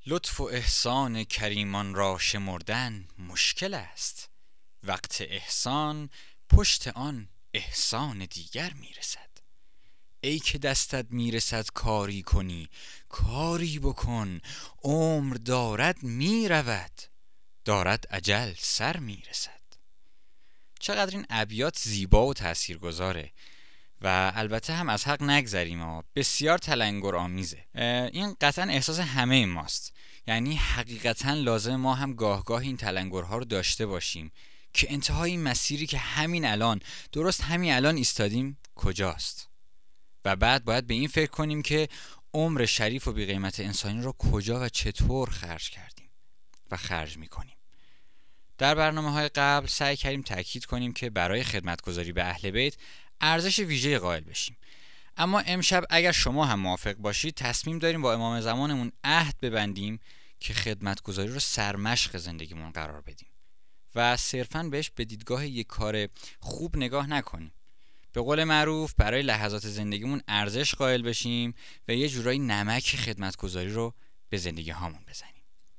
لطف و احسان کریمان را شمردن مشکل است. وقت احسان پشت آن احسان دیگر میرسد. ای که دستت میرسد کاری کنی، کاری بکن. عمر دارد میرود، دارد اجل سر میرسد. چقدر این ابیات زیبا و تاثیرگذاره و البته هم از حق نگذریم، بسیار تلنگر آمیزه. این قطعا احساس همه ماست، یعنی حقیقتا لازم ما هم گاه این تلنگرها رو داشته باشیم که انتهای این مسیری که همین الان، درست همین الان ایستادیم کجاست، و بعد باید به این فکر کنیم که عمر شریف و بی‌قیمت انسانی رو کجا و چطور خرج کردیم و خرج میکنیم. در برنامه‌های قبل سعی کردیم تاکید کنیم که برای خدمتگزاری به اهل بیت ارزش ویژه قائل بشیم. اما امشب اگر شما هم موافق باشید تصمیم داریم با امام زمانمون عهد ببندیم که خدمتگزاری رو سرمشق زندگیمون قرار بدیم و صرفاً بهش به دیدگاه یک کار خوب نگاه نکنیم. به قول معروف برای لحظات زندگیمون ارزش قائل بشیم و یه جورایی نمک خدمتگزاری رو به زندگی هامون بزنیم.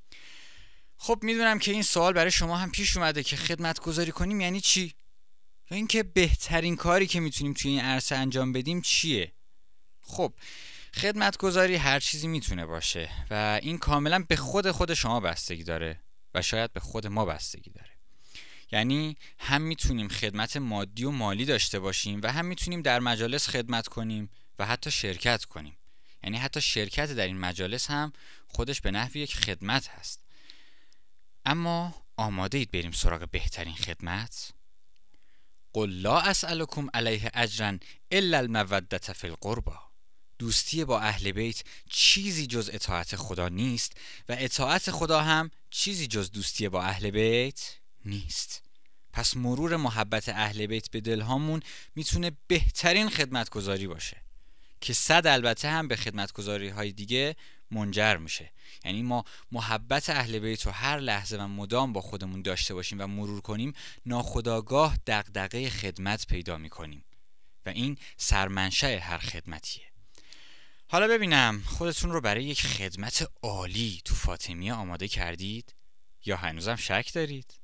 خب میدونم که این سوال برای شما هم پیش اومده که خدمتگزاری کنیم یعنی چی؟ یا اینکه بهترین کاری که میتونیم توی این عرصه انجام بدیم چیه؟ خب خدمتگزاری هر چیزی میتونه باشه و این کاملا به خود شما بستگی داره و شاید به خود ما بستگی داره. یعنی هم میتونیم خدمت مادی و مالی داشته باشیم و هم میتونیم در مجالس خدمت کنیم و حتی شرکت کنیم. یعنی حتی شرکت در این مجالس هم خودش به نحوی یک خدمت هست. اما آماده اید بریم سراغ بهترین خدمت؟ قل لا اسألکم علیه اجرا الا المودة فی القربى. دوستی با اهل بیت چیزی جز اطاعت خدا نیست و اطاعت خدا هم چیزی جز دوستی با اهل بیت نیست. پس مرور محبت اهل بیت به دلهامون میتونه بهترین خدمتگزاری باشه که صد البته هم به خدمتگزاری های دیگه منجر میشه. یعنی ما محبت اهل بیت رو هر لحظه و مدام با خودمون داشته باشیم و مرور کنیم، ناخودآگاه دغدغه خدمت پیدا میکنیم و این سرمنشأ هر خدمتیه. حالا ببینم خودتون رو برای یک خدمت عالی تو فاطمیه آماده کردید یا هنوزم شک دارید؟